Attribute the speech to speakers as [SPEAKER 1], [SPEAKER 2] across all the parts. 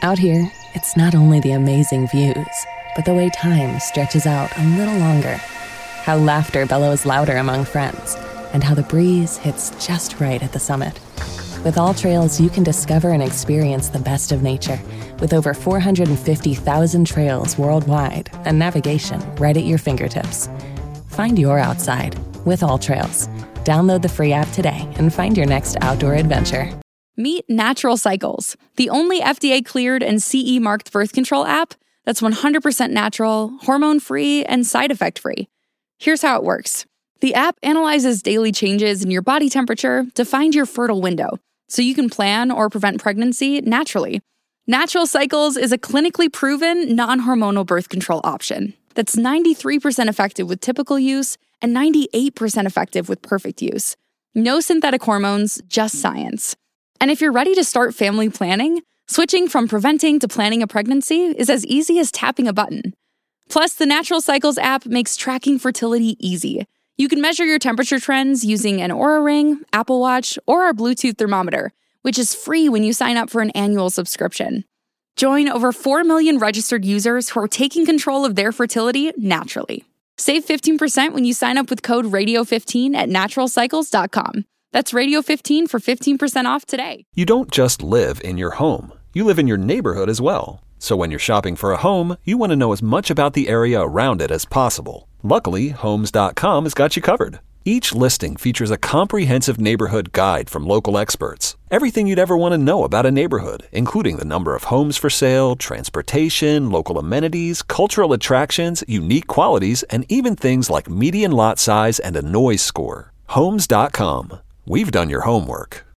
[SPEAKER 1] Out here, it's not only the amazing views, but the way time stretches out a little longer. How laughter bellows louder among friends, and how the breeze hits just right at the summit. With All Trails, you can discover and experience the best of nature, with over 450,000 trails worldwide and navigation right at your fingertips. Find your outside with All Trails. Download the free app today and find your next outdoor adventure.
[SPEAKER 2] Meet Natural Cycles, the only FDA-cleared and CE-marked birth control app that's 100% natural, hormone-free, and side effect-free. Here's how it works. The app analyzes daily changes in your body temperature to find your fertile window, so you can plan or prevent pregnancy naturally. Natural Cycles is a clinically proven, non-hormonal birth control option that's 93% effective with typical use and 98% effective with perfect use. No synthetic hormones, just science. And if you're ready to start family planning, switching from preventing to planning a pregnancy is as easy as tapping a button. Plus, the Natural Cycles app makes tracking fertility easy. You can measure your temperature trends using an Oura Ring, Apple Watch, or our Bluetooth thermometer, which is free when you sign up for an annual subscription. Join over 4 million registered users who are taking control of their fertility naturally. Save 15% when you sign up with code RADIO15 at naturalcycles.com. That's Radio15 for 15% off today.
[SPEAKER 3] You don't just live in your home. You live in your neighborhood as well. So when you're shopping for a home, you want to know as much about the area around it as possible. Luckily, Homes.com has got you covered. Each listing features a comprehensive neighborhood guide from local experts. Everything you'd ever want to know about a neighborhood, including the number of homes for sale, transportation, local amenities, cultural attractions, unique qualities, and even things like median lot size and a noise score. Homes.com. We've done your homework.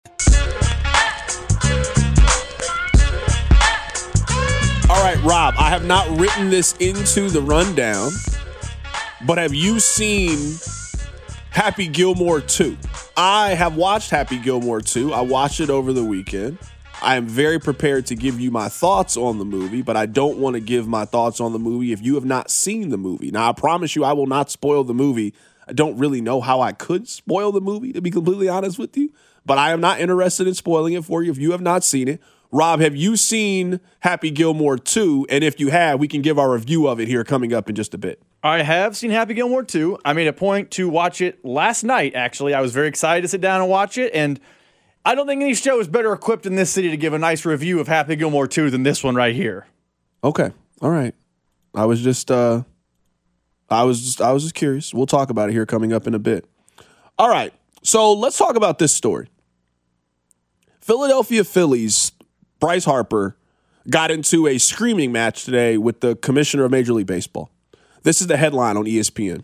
[SPEAKER 4] All right, Rob, I have not written this into the rundown, but have you seen Happy Gilmore 2? I have watched Happy Gilmore 2. I watched it over the weekend. I am very prepared to give you my thoughts on the movie, but I don't want to give my thoughts on the movie if you have not seen the movie. Now, I promise you I will not spoil the movie. I don't really know how I could spoil the movie, to be completely honest with you, but I am not interested in spoiling it for you if you have not seen it. Rob, have you seen Happy Gilmore 2? And if you have, we can give our review of it here coming up in just a bit.
[SPEAKER 5] I have seen Happy Gilmore 2. I made a point to watch it last night, actually. I was very excited to sit down and watch it, and I don't think any show is better equipped in this city to give a nice review of Happy Gilmore 2 than this one right here.
[SPEAKER 4] Okay. All right. I was just curious. We'll talk about it here coming up in a bit. All right. So let's talk about this story. Philadelphia Phillies Bryce Harper got into a screaming match today with the commissioner of Major League Baseball. This is the headline on ESPN.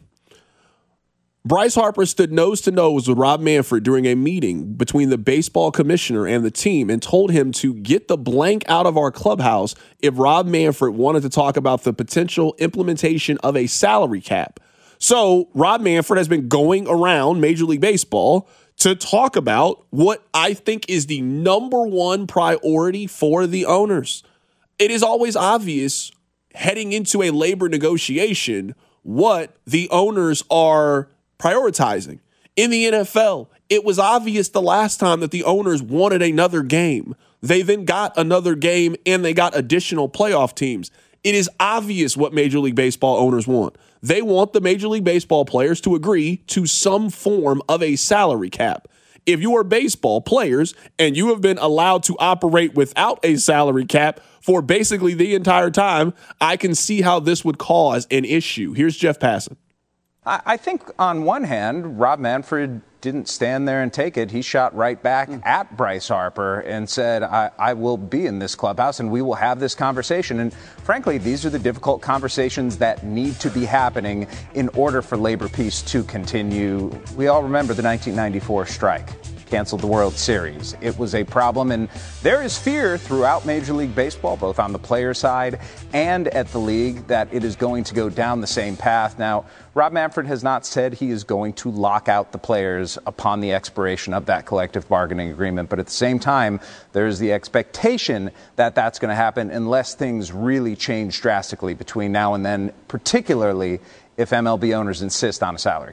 [SPEAKER 4] Bryce Harper stood nose to nose with Rob Manfred during a meeting between the baseball commissioner and the team and told him to get the blank out of our clubhouse if Rob Manfred wanted to talk about the potential implementation of a salary cap. So Rob Manfred has been going around Major League Baseball to talk about what I think is the number one priority for the owners. It is always obvious heading into a labor negotiation what the owners are prioritizing. In the NFL, it was obvious the last time that the owners wanted another game. They then got another game and they got additional playoff teams. It is obvious what Major League Baseball owners want. They want the Major League Baseball players to agree to some form of a salary cap. If you are baseball players and you have been allowed to operate without a salary cap for basically the entire time, I can see how this would cause an issue. Here's Jeff Passan.
[SPEAKER 6] I think on one hand, Rob Manfred didn't stand there and take it. He shot right back at Bryce Harper and said, I will be in this clubhouse and we will have this conversation. And frankly, these are the difficult conversations that need to be happening in order for labor peace to continue. We all remember the 1994 strike. Canceled the World Series. It was a problem, and there is fear throughout Major League Baseball, both on the player side and at the league, that it is going to go down the same path. Now, Rob Manfred has not said he is going to lock out the players upon the expiration of that collective bargaining agreement, but at the same time, there is the expectation that that's going to happen unless things really change drastically between now and then, particularly if MLB owners insist on a salary.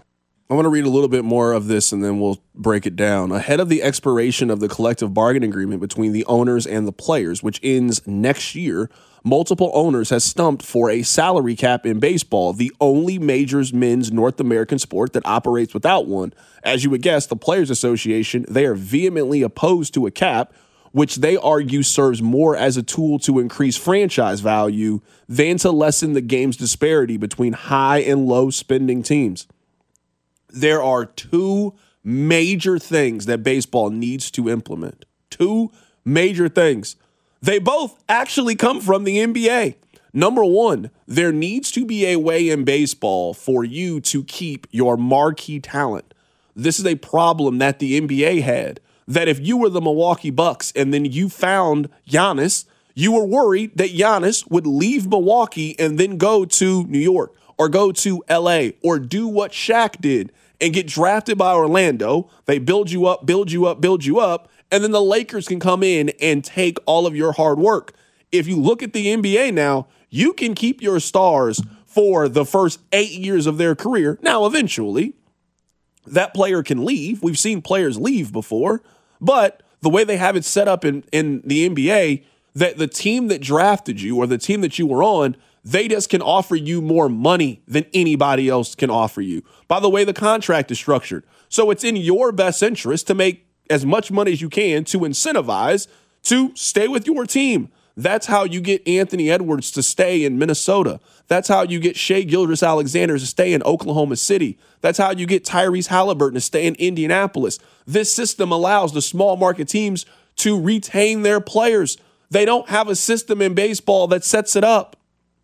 [SPEAKER 4] I want to read a little bit more of this and then we'll break it down. Ahead of the expiration of the collective bargaining agreement between the owners and the players, which ends next year, multiple owners has stumped for a salary cap in baseball, the only major men's North American sport that operates without one. As you would guess, the Players Association, they are vehemently opposed to a cap, which they argue serves more as a tool to increase franchise value than to lessen the game's disparity between high and low spending teams. There are two major things that baseball needs to implement. Two major things. They both actually come from the NBA. Number one, there needs to be a way in baseball for you to keep your marquee talent. This is a problem that the NBA had, that if you were the Milwaukee Bucks and then you found Giannis, you were worried that Giannis would leave Milwaukee and then go to New York or go to LA or do what Shaq did and get drafted by Orlando. They build you up, and then the Lakers can come in and take all of your hard work. If you look at the NBA now, you can keep your stars for the first 8 years of their career. Now, eventually, that player can leave. We've seen players leave before, but the way they have it set up in the NBA, that the team that drafted you or the team that you were on, they just can offer you more money than anybody else can offer you by the way the contract is structured. So it's in your best interest to make as much money as you can to incentivize to stay with your team. That's how you get Anthony Edwards to stay in Minnesota. That's how you get Shai Gilgeous-Alexander to stay in Oklahoma City. That's how you get Tyrese Halliburton to stay in Indianapolis. This system allows the small market teams to retain their players. They don't have a system in baseball that sets it up.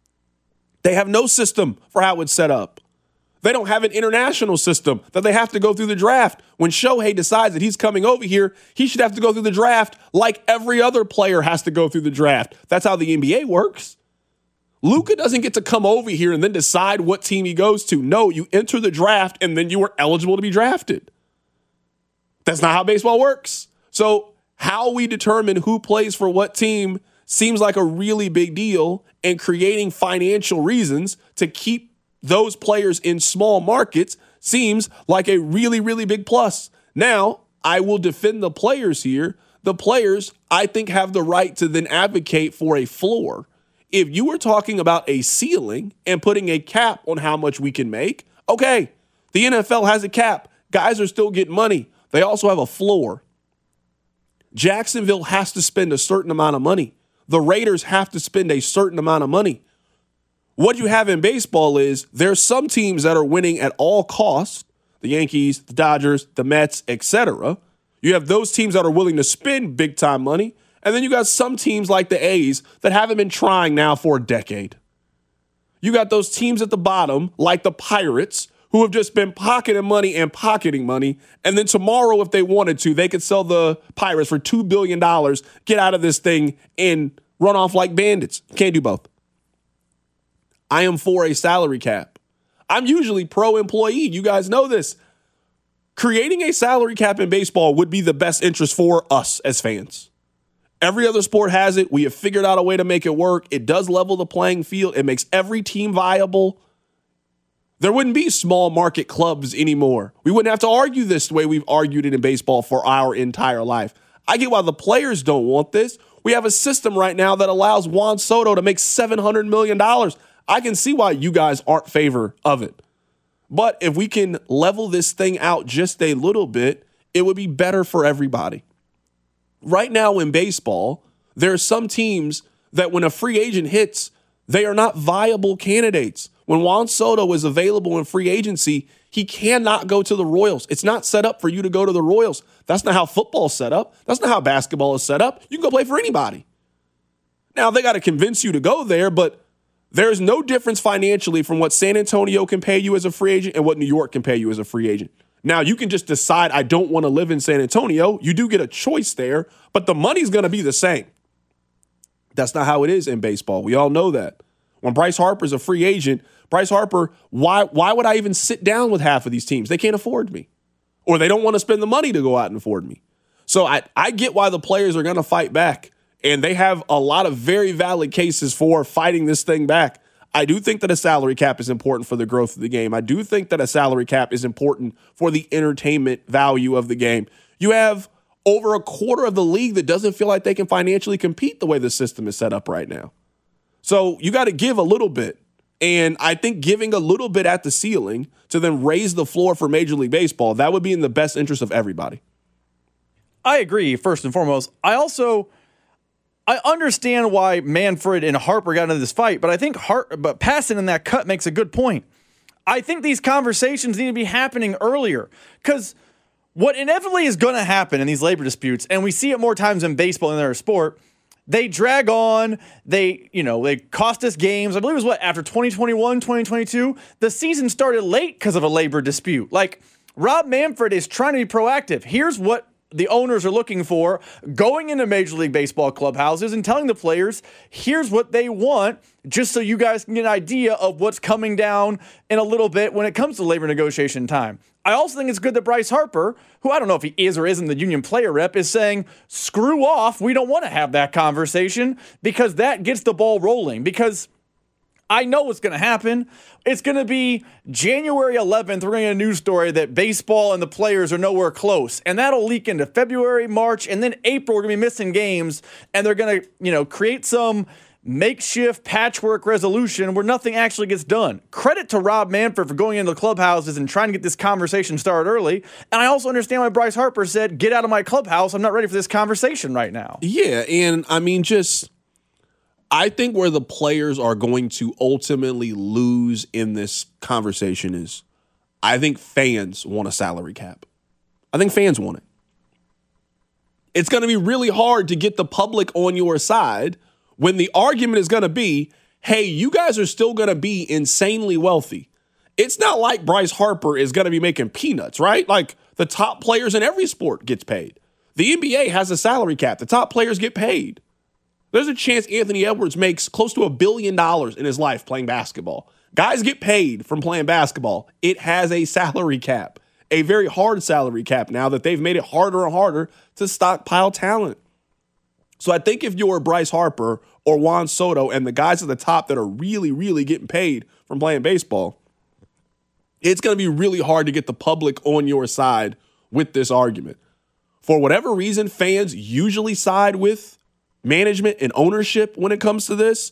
[SPEAKER 4] They have no system for how it's set up. They don't have an international system that they have to go through the draft. When Shohei decides that he's coming over here, he should have to go through the draft like every other player has to go through the draft. That's how the NBA works. Luka doesn't get to come over here and then decide what team he goes to. No, you enter the draft and then you are eligible to be drafted. That's not how baseball works. So how we determine who plays for what team seems like a really big deal, and creating financial reasons to keep those players in small markets seems like a really, really big plus. Now, I will defend the players here. The players, I think, have the right to then advocate for a floor. If you were talking about a ceiling and putting a cap on how much we can make, okay, the NFL has a cap. Guys are still getting money. They also have a floor. Jacksonville has to spend a certain amount of money. The Raiders have to spend a certain amount of money. What you have in baseball is there's some teams that are winning at all costs, the Yankees, the Dodgers, the Mets, etc. You have those teams that are willing to spend big-time money, and then you got some teams like the A's that haven't been trying now for a decade. You got those teams at the bottom, like the Pirates, who have just been pocketing money, and then tomorrow, if they wanted to, they could sell the Pirates for $2 billion, get out of this thing, and run off like bandits. Can't do both. I am for a salary cap. I'm usually pro-employee. You guys know this. Creating a salary cap in baseball would be the best interest for us as fans. Every other sport has it. We have figured out a way to make it work. It does level the playing field. It makes every team viable. There wouldn't be small market clubs anymore. We wouldn't have to argue this the way we've argued it in baseball for our entire life. I get why the players don't want this. We have a system right now that allows Juan Soto to make $700 million. I can see why you guys aren't in favor of it. But if we can level this thing out just a little bit, it would be better for everybody. Right now in baseball, there are some teams that when a free agent hits, they are not viable candidates. When Juan Soto is available in free agency, he cannot go to the Royals. It's not set up for you to go to the Royals. That's not how football's set up. That's not how basketball is set up. You can go play for anybody. Now, they got to convince you to go there, but there's no difference financially from what San Antonio can pay you as a free agent and what New York can pay you as a free agent. Now, you can just decide, I don't want to live in San Antonio. You do get a choice there, but the money's going to be the same. That's not how it is in baseball. We all know that. When Bryce Harper's a free agent, Bryce Harper, why would I even sit down with half of these teams? They can't afford me. Or they don't want to spend the money to go out and afford me. So I get why the players are going to fight back. And they have a lot of very valid cases for fighting this thing back. I do think that a salary cap is important for the growth of the game. I do think that a salary cap is important for the entertainment value of the game. You have over a quarter of the league that doesn't feel like they can financially compete the way the system is set up right now. So you got to give a little bit. And I think giving a little bit at the ceiling to then raise the floor for Major League Baseball, that would be in the best interest of everybody.
[SPEAKER 5] I agree, first and foremost. I understand why Manfred and Harper got into this fight, but I think Passan in that cut makes a good point. I think these conversations need to be happening earlier, because what inevitably is going to happen in these labor disputes, and we see it more times in baseball than in our sport, they drag on, they cost us games. I believe it was after 2021, 2022, the season started late because of a labor dispute. Like, Rob Manfred is trying to be proactive. Here's what the owners are looking for, going into Major League Baseball clubhouses and telling the players, here's what they want, just so you guys can get an idea of what's coming down in a little bit when it comes to labor negotiation time. I also think it's good that Bryce Harper, who I don't know if he is or isn't the union player rep, is saying, screw off, we don't want to have that conversation, because that gets the ball rolling. Because I know what's going to happen. It's going to be January 11th. We're going to get a news story that baseball and the players are nowhere close. And that'll leak into February, March, and then April. We're going to be missing games. And they're going to, create some makeshift patchwork resolution where nothing actually gets done. Credit to Rob Manfred for going into the clubhouses and trying to get this conversation started early. And I also understand why Bryce Harper said, get out of my clubhouse. I'm not ready for this conversation right now.
[SPEAKER 4] Yeah, and I mean, I think where the players are going to ultimately lose in this conversation is, I think fans want a salary cap. I think fans want it. It's going to be really hard to get the public on your side when the argument is going to be, hey, you guys are still going to be insanely wealthy. It's not like Bryce Harper is going to be making peanuts, right? Like, the top players in every sport gets paid. The NBA has a salary cap. The top players get paid. There's a chance Anthony Edwards makes close to $1 billion in his life playing basketball. Guys get paid from playing basketball. It has a salary cap, a very hard salary cap now that they've made it harder and harder to stockpile talent. So I think if you're Bryce Harper or Juan Soto and the guys at the top that are really, really getting paid from playing baseball, it's going to be really hard to get the public on your side with this argument. For whatever reason, fans usually side with management and ownership when it comes to this.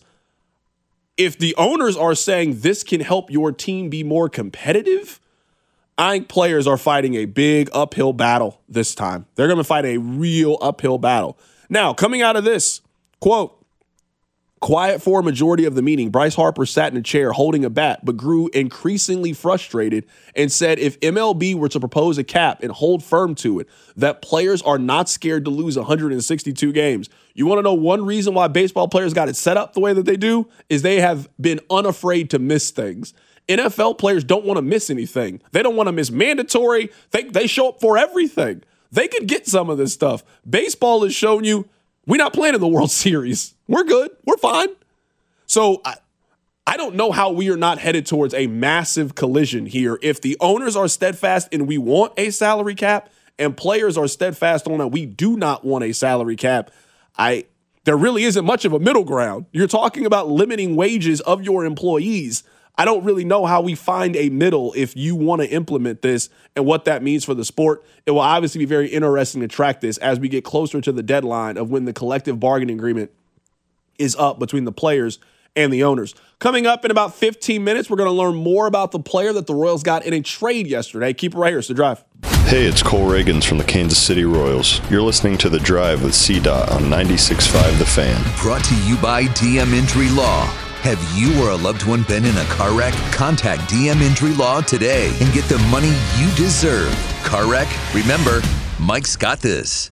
[SPEAKER 4] If the owners are saying this can help your team be more competitive, I think players are fighting a big uphill battle this time. They're going to fight a real uphill battle. Now, coming out of this, quote, quiet for a majority of the meeting, Bryce Harper sat in a chair holding a bat, but grew increasingly frustrated and said if MLB were to propose a cap and hold firm to it, that players are not scared to lose 162 games. You want to know one reason why baseball players got it set up the way that they do is they have been unafraid to miss things. NFL players don't want to miss anything. They don't want to miss mandatory. They show up for everything. They could get some of this stuff. Baseball has shown you we're not playing in the World Series. We're good. We're fine. So I don't know how we are not headed towards a massive collision here. If the owners are steadfast and we want a salary cap and players are steadfast on that we do not want a salary cap, there really isn't much of a middle ground. You're talking about limiting wages of your employees. I don't really know how we find a middle if you want to implement this and what that means for the sport. It will obviously be very interesting to track this as we get closer to the deadline of when the collective bargaining agreement is up between the players and the owners. Coming up in about 15 minutes, we're going to learn more about the player that the Royals got in a trade yesterday. Keep it right here. It's The Drive.
[SPEAKER 7] Hey, it's Cole Reagans from the Kansas City Royals. You're listening to The Drive with CDOT on 96.5 The Fan.
[SPEAKER 8] Brought to you by DM Injury Law. Have you or a loved one been in a car wreck? Contact DM Injury Law today and get the money you deserve. Car wreck? Remember, Mike's got this.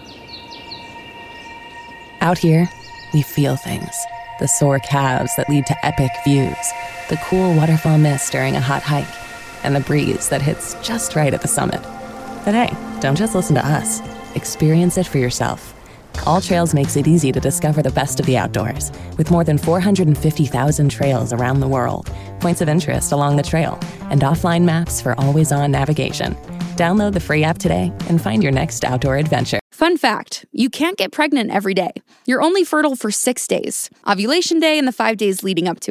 [SPEAKER 1] Out here, we feel things. The sore calves that lead to epic views, the cool waterfall mist during a hot hike, and the breeze that hits just right at the summit. But hey, don't just listen to us. Experience it for yourself. All Trails makes it easy to discover the best of the outdoors, with more than 450,000 trails around the world, points of interest along the trail, and offline maps for always-on navigation. Download the free app today and find your next outdoor adventure.
[SPEAKER 2] Fun fact, you can't get pregnant every day. You're only fertile for 6 days, ovulation day and the 5 days leading up to it.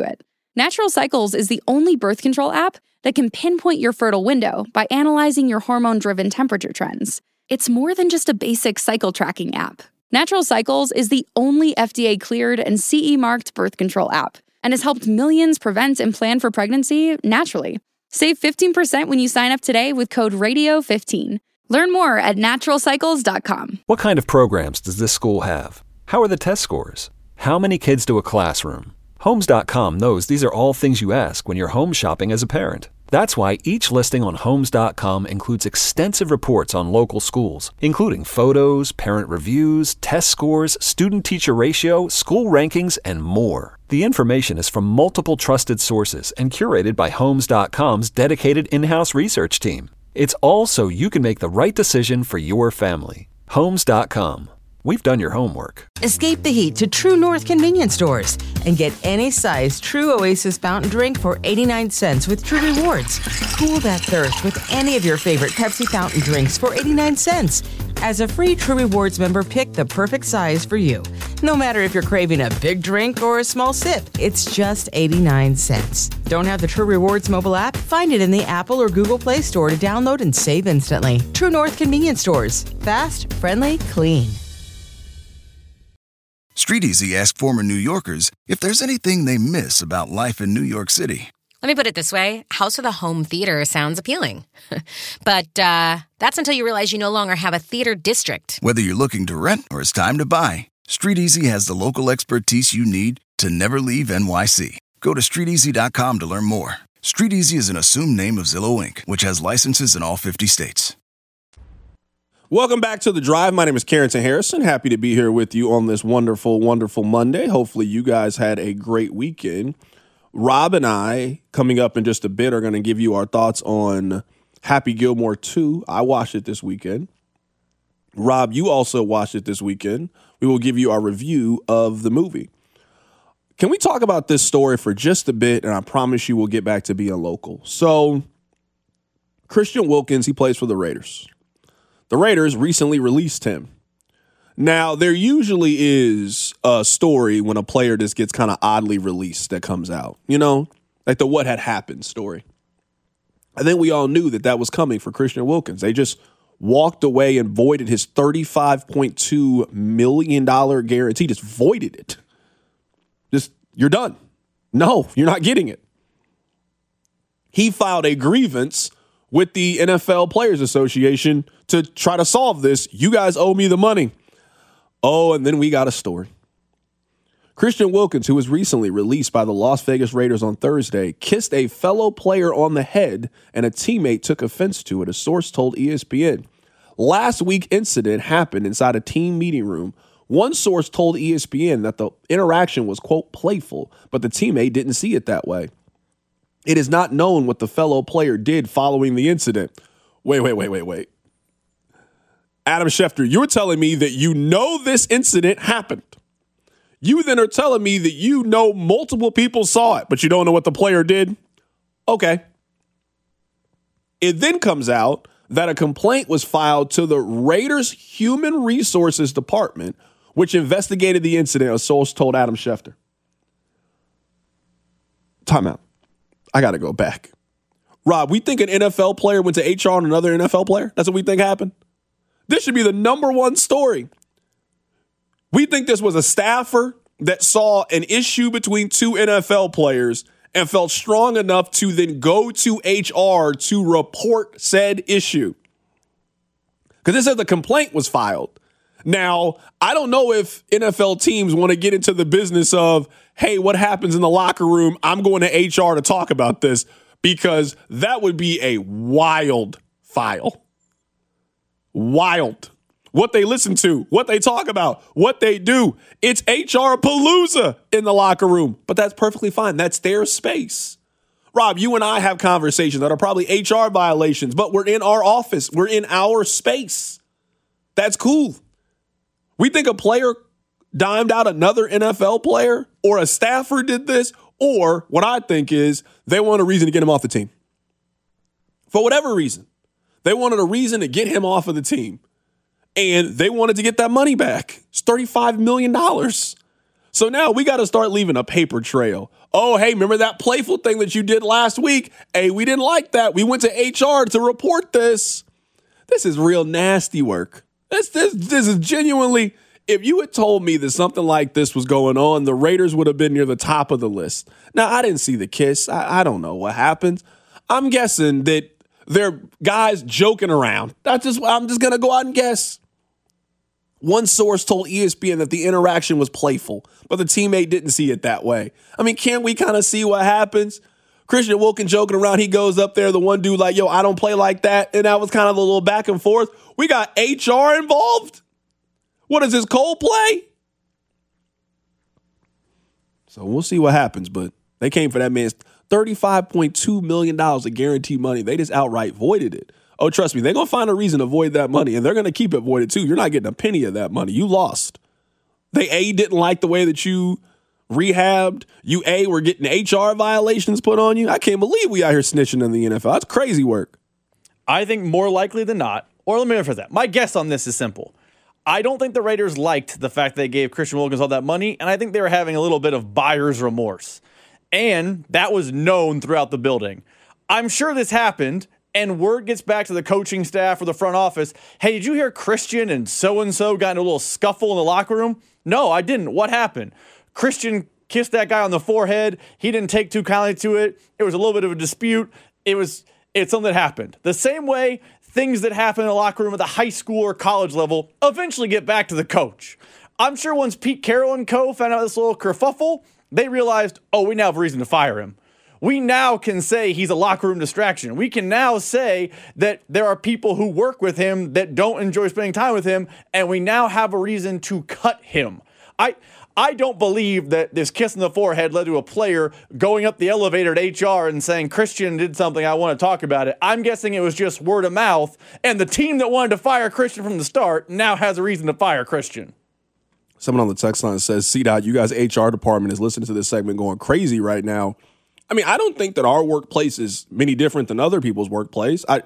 [SPEAKER 2] Natural Cycles is the only birth control app that can pinpoint your fertile window by analyzing your hormone-driven temperature trends. It's more than just a basic cycle tracking app. Natural Cycles is the only FDA-cleared and CE-marked birth control app and has helped millions prevent and plan for pregnancy naturally. Save 15% when you sign up today with code RADIO15. Learn more at naturalcycles.com.
[SPEAKER 3] What kind of programs does this school have? How are the test scores? How many kids to a classroom? Homes.com knows these are all things you ask when you're home shopping as a parent. That's why each listing on Homes.com includes extensive reports on local schools, including photos, parent reviews, test scores, student-teacher ratio, school rankings, and more. The information is from multiple trusted sources and curated by Homes.com's dedicated in-house research team. It's all so you can make the right decision for your family. Homes.com. We've done your homework.
[SPEAKER 9] Escape the heat to True North convenience stores and get any size True Oasis fountain drink for 89 cents with True Rewards. Cool that thirst with any of your favorite Pepsi fountain drinks for 89 cents. As a free True Rewards member, pick the perfect size for you. No matter if you're craving a big drink or a small sip, it's just 89 cents. Don't have the True Rewards mobile app? Find it in the Apple or Google Play Store to download and save instantly. True North convenience stores. Fast, friendly, clean.
[SPEAKER 10] StreetEasy asked former New Yorkers if there's anything they miss about life in New York City.
[SPEAKER 11] Let me put it this way. House with a home theater sounds appealing. But that's until you realize you no longer have a theater district.
[SPEAKER 10] Whether you're looking to rent or it's time to buy, StreetEasy has the local expertise you need to never leave NYC. Go to StreetEasy.com to learn more. StreetEasy is an assumed name of Zillow Inc., which has licenses in all 50 states.
[SPEAKER 4] Welcome back to The Drive. My name is Carrington Harrison. Happy to be here with you on this wonderful, wonderful Monday. Hopefully you guys had a great weekend. Rob and I, coming up in just a bit, are going to give you our thoughts on Happy Gilmore 2. I watched it this weekend. Rob, you also watched it this weekend. We will give you our review of the movie. Can we talk about this story for just a bit? And I promise you we'll get back to being local. So, Christian Wilkins, he plays for the Raiders. The Raiders recently released him. Now, there usually is a story when a player just gets kind of oddly released that comes out, you know, like the what had happened story. I think we all knew that was coming for Christian Wilkins. They just walked away and voided his $35.2 million guarantee, just voided it. Just, you're done. No, you're not getting it. He filed a grievance with the NFL Players Association to try to solve this. You guys owe me the money. Oh, and then we got a story. Christian Wilkins, who was recently released by the Las Vegas Raiders on Thursday, kissed a fellow player on the head and a teammate took offense to it, a source told ESPN. Last week's incident happened inside a team meeting room. One source told ESPN that the interaction was, quote, playful, but the teammate didn't see it that way. It is not known what the fellow player did following the incident. Wait. Adam Schefter, you're telling me that you know this incident happened. You then are telling me that you know multiple people saw it, but you don't know what the player did? Okay. It then comes out that a complaint was filed to the Raiders Human Resources Department, which investigated the incident, a source told Adam Schefter. Timeout. I got to go back. Rob, we think an NFL player went to HR on another NFL player? That's what we think happened? This should be the number one story. We think this was a staffer that saw an issue between two NFL players and felt strong enough to then go to HR to report said issue. Because it says the complaint was filed. Now, I don't know if NFL teams want to get into the business of, hey, what happens in the locker room? I'm going to HR to talk about this, because that would be a wild file. Wild. What they listen to, what they talk about, what they do. It's HR palooza in the locker room, but that's perfectly fine. That's their space. Rob, you and I have conversations that are probably HR violations, but we're in our office. We're in our space. That's cool. We think a player dimed out another NFL player or a staffer did this, or what I think is they want a reason to get him off the team. For whatever reason, they wanted a reason to get him off of the team. And they wanted to get that money back. It's $35 million. So So now we got to start leaving a paper trail. Oh, hey, remember that playful thing that you did last week? Hey, we didn't like that. We went to HR to report this. This is real nasty work. This is genuinely, if you had told me that something like this was going on, the Raiders would have been near the top of the list. Now, I didn't see the kiss. I don't know what happened. I'm guessing that they're guys joking around. I'm just going to go out and guess. One source told ESPN that the interaction was playful, but the teammate didn't see it that way. I mean, can't we kind of see what happens? Christian Wilkins joking around. He goes up there. The one dude like, yo, I don't play like that. And that was kind of a little back and forth. We got HR involved. What is this, Coldplay? So we'll see what happens, but they came for that man's $35.2 million of guaranteed money. They just outright voided it. Oh, trust me, they're going to find a reason to void that money, and they're going to keep it voided too. You're not getting a penny of that money. You lost. They, didn't like the way that you rehabbed. You, were getting HR violations put on you. I can't believe we out here snitching in the NFL. That's crazy work.
[SPEAKER 5] I think more likely than not, or let me rephrase that. My guess on this is simple. I don't think the Raiders liked the fact they gave Christian Wilkins all that money, and I think they were having a little bit of buyer's remorse. And that was known throughout the building. I'm sure this happened, and word gets back to the coaching staff or the front office, hey, did you hear Christian and so-and-so got in a little scuffle in the locker room? No, I didn't. What happened? Christian kissed that guy on the forehead. He didn't take too kindly to it. It was a little bit of a dispute. It's something that happened. The same way things that happen in the locker room at the high school or college level eventually get back to the coach. I'm sure once Pete Carroll and co. found out this little kerfuffle, they realized, oh, we now have a reason to fire him. We now can say he's a locker room distraction. We can now say that there are people who work with him that don't enjoy spending time with him, and we now have a reason to cut him. I don't believe that this kiss on the forehead led to a player going up the elevator at HR and saying, Christian did something, I want to talk about it. I'm guessing it was just word of mouth, and the team that wanted to fire Christian from the start now has a reason to fire Christian.
[SPEAKER 4] Someone on the text line says, C-Dot, you guys' HR department is listening to this segment going crazy right now. I mean, I don't think that our workplace is many different than other people's workplace. I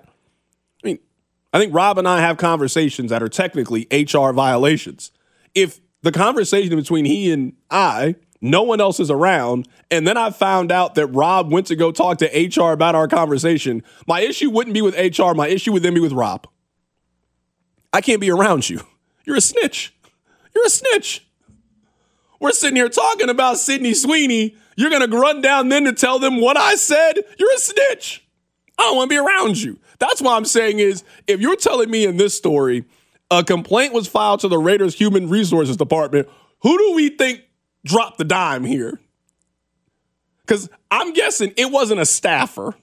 [SPEAKER 4] think Rob and I have conversations that are technically HR violations. If the conversation between he and I, no one else is around, and then I found out that Rob went to go talk to HR about our conversation, my issue wouldn't be with HR. My issue would then be with Rob. I can't be around you. You're a snitch. You're a snitch. We're sitting here talking about Sydney Sweeney. You're going to run down then to tell them what I said? You're a snitch. I don't want to be around you. That's what I'm saying is, if you're telling me in this story, a complaint was filed to the Raiders Human Resources Department, who do we think dropped the dime here? Because I'm guessing it wasn't a staffer.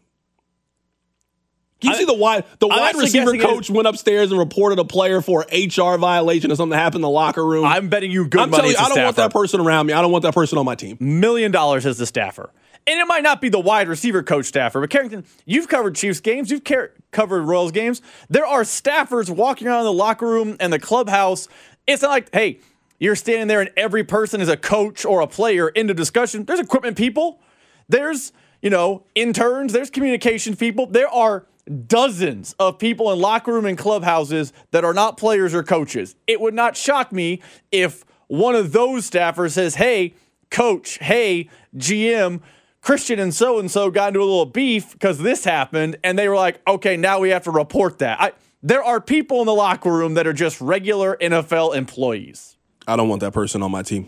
[SPEAKER 4] You see the wide receiver coach went upstairs and reported a player for an HR violation or something that happened in the locker room.
[SPEAKER 5] I'm betting you good money.
[SPEAKER 4] I don't want that person around me. I don't want that person on my team.
[SPEAKER 5] $1 million as the staffer. And it might not be the wide receiver coach staffer, but Carrington, you've covered Chiefs games, you've covered Royals games. There are staffers walking around the locker room and the clubhouse. It's not like, hey, you're standing there and every person is a coach or a player in the discussion. There's equipment people. There's, interns. There's communication people. There are dozens of people in locker room and clubhouses that are not players or coaches. It would not shock me if one of those staffers says, hey, coach, hey, GM, Christian and so got into a little beef because this happened, and they were like, okay, now we have to report that. There are people in the locker room that are just regular NFL employees.
[SPEAKER 4] I don't want that person on my team.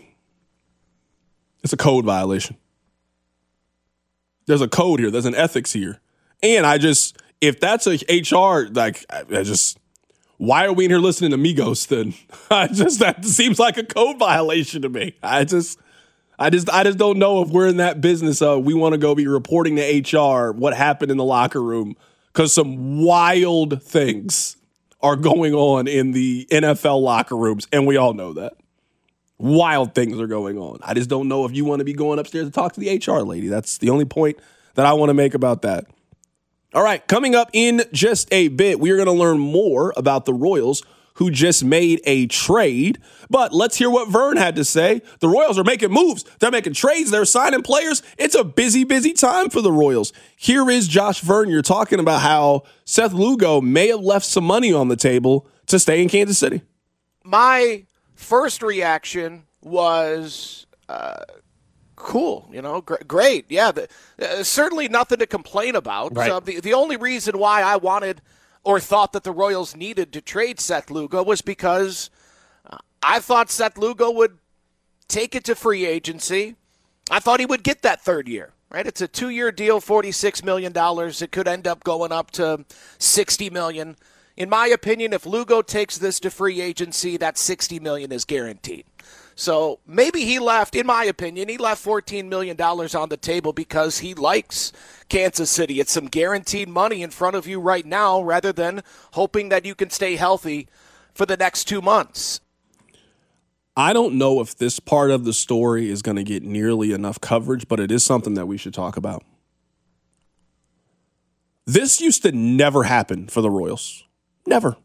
[SPEAKER 4] It's a code violation. There's a code here. There's an ethics here. And if that's a HR, why are we in here listening to Migos then? That seems like a code violation to me. I just don't know if we're in that business of we want to go be reporting to HR what happened in the locker room, because some wild things are going on in the NFL locker rooms, and we all know that. Wild things are going on. I just don't know if you want to be going upstairs to talk to the HR lady. That's the only point that I want to make about that. All right, coming up in just a bit, we are going to learn more about the Royals, who just made a trade. But let's hear what Vern had to say. The Royals are making moves. They're making trades. They're signing players. It's a busy, busy time for the Royals. Here is Josh Vern. You're talking about how Seth Lugo may have left some money on the table to stay in Kansas City.
[SPEAKER 12] My first reaction was Cool, great. Yeah, certainly nothing to complain about.
[SPEAKER 5] Right.
[SPEAKER 12] The only reason why I wanted or thought that the Royals needed to trade Seth Lugo was because I thought Seth Lugo would take it to free agency. I thought he would get that third year, right? It's a 2-year deal, $46 million. It could end up going up to $60 million. In my opinion, if Lugo takes this to free agency, that $60 million is guaranteed. So maybe he left, in my opinion, he left $14 million on the table because he likes Kansas City. It's some guaranteed money in front of you right now rather than hoping that you can stay healthy for the next 2 months.
[SPEAKER 4] I don't know if this part of the story is going to get nearly enough coverage, but it is something that we should talk about. This used to never happen for the Royals. Never.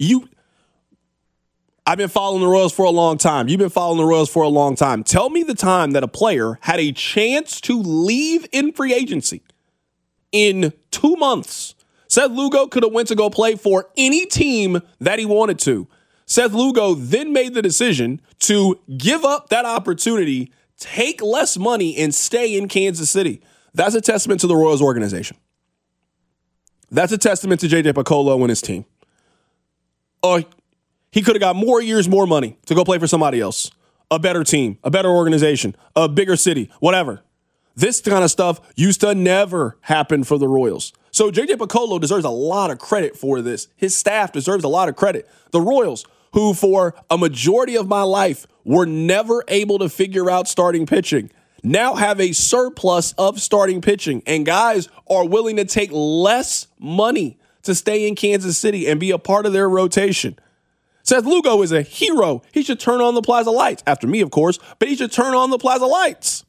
[SPEAKER 4] I've been following the Royals for a long time. You've been following the Royals for a long time. Tell me the time that a player had a chance to leave in free agency in 2 months. Seth Lugo could have went to go play for any team that he wanted to. Seth Lugo then made the decision to give up that opportunity, take less money, and stay in Kansas City. That's a testament to the Royals organization. That's a testament to J.J. Picollo and his team. He could have got more years, more money to go play for somebody else, a better team, a better organization, a bigger city, whatever. This kind of stuff used to never happen for the Royals. So J.J. Picollo deserves a lot of credit for this. His staff deserves a lot of credit. The Royals, who for a majority of my life were never able to figure out starting pitching, now have a surplus of starting pitching, and guys are willing to take less money to stay in Kansas City and be a part of their rotation. Seth Lugo is a hero. He should turn on the Plaza lights. After me, of course, but he should turn on the Plaza lights.